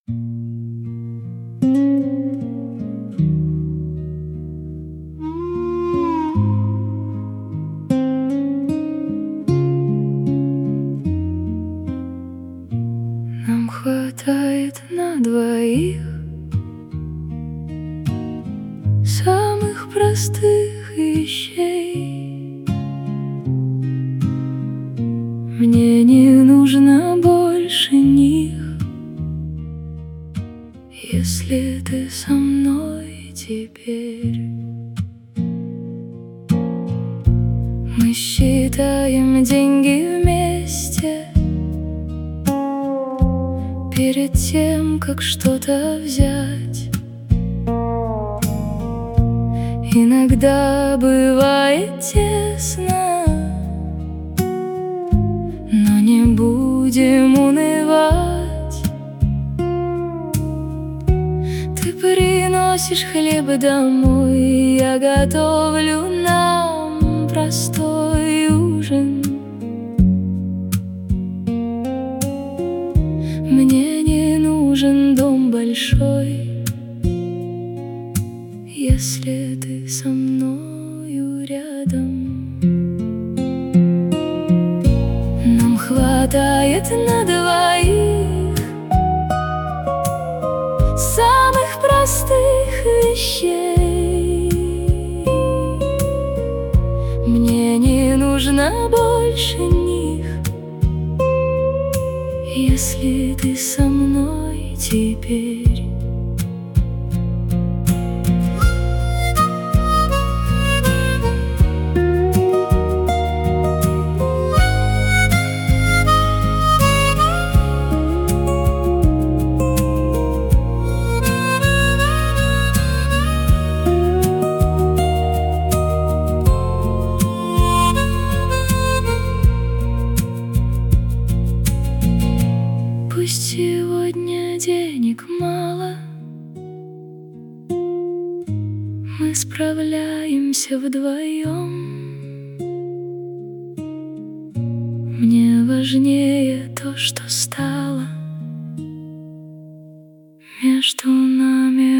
Нам хватает на двоих самых простых вещей. Мне не нужно больше них, если ты со мной теперь. Мы считаем деньги вместе перед тем, как что-то взять. Иногда бывает тесно, но не будем унывать. Ты приносишь хлеб домой, я готовлю нам простой ужин. Мне не нужен дом большой, если ты со мною рядом. Нам хватает на двоих самых простых вещей. Мне не нужно больше них, если ты со мной теперь. Пусть сегодня денег мало, мы справляемся вдвоем. Мне важнее то, что стало между нами.